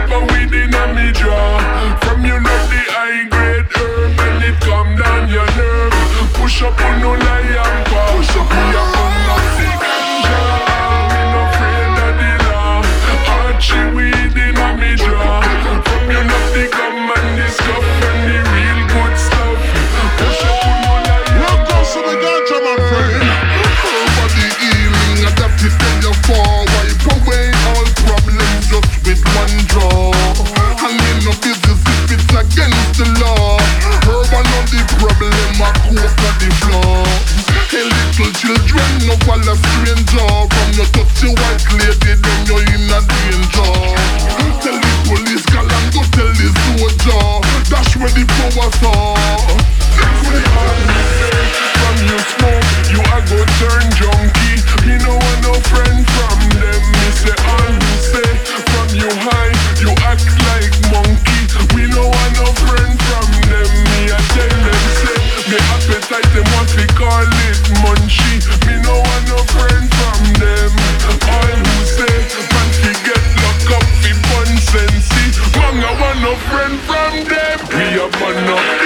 of weed in a me jaw. From you love the high grade herb and it calm down your nerve. Push up on no lion paw. Push up me up on no sick ganja. Me no afraid of the law. Archie weed in a me jaw. From you love the gum and the scuff and the real good stuff. Push up on no lion paw. Welcome to the ganja, my friend. Body healing, adapted to your fall. Wipe away all problems just with one draw. And in no business if it's against the law. Herbal on the problem, a coke on the floor. Hey little children, no fall a stranger. From your touchy white lady, then you're in a danger. Tell the police, call and go tell the soldier. That's where the power saw. From you smoke, you a go turn junkie. Me no want no friend from them. Me say all you say. From you high, you act like monkey. We no want no friend from them. Me I tell them say, me appetite them want to call it munchie. Me no want no friend from them. All who say, man fi get locked up fi fun sensey. Man I want no friend from them. We a burn up.